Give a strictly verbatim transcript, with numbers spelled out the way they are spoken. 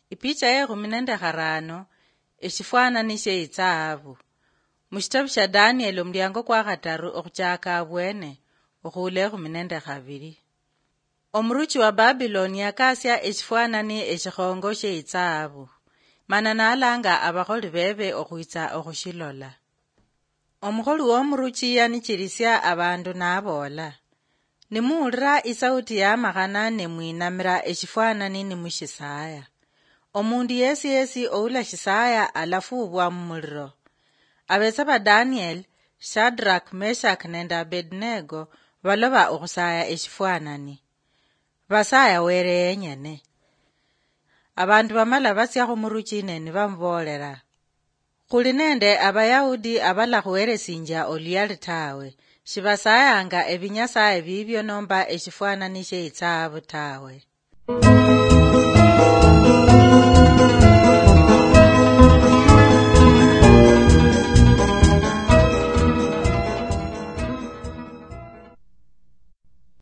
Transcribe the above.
Ipicha ye kuminende harano, eshifuanani she itaavu. Mushitabu sha Daniel omulyango kwa kataru okuchaka abwene, okuule kuminende habiri. Omuruchi wa Babiloni yakasya eshifuanani eshikhongo she itaavu. Mana naalanga abakholi bebe okuitsa okushilola. Omukholi womuruchi yanichirisya abandu naabola. Nimuulira isauti ya makhana nemwinamira eshifuanani nimushisaya. Omundu yesi yesi oula shisaya alafubwa mumuliro. Abetsaba Daniel, Shadrach, Meshach nende Abednego baloba okusaya eshifuanani. Basaya were yenyene. Abandu bamala basya kumuruchi neni bamubolera. Kuli nende abayahudi abala khuweresinja oluyali tawe. Shibasayanga ebinyasaye bibyo nomba eshifuanani she itaavu tawe.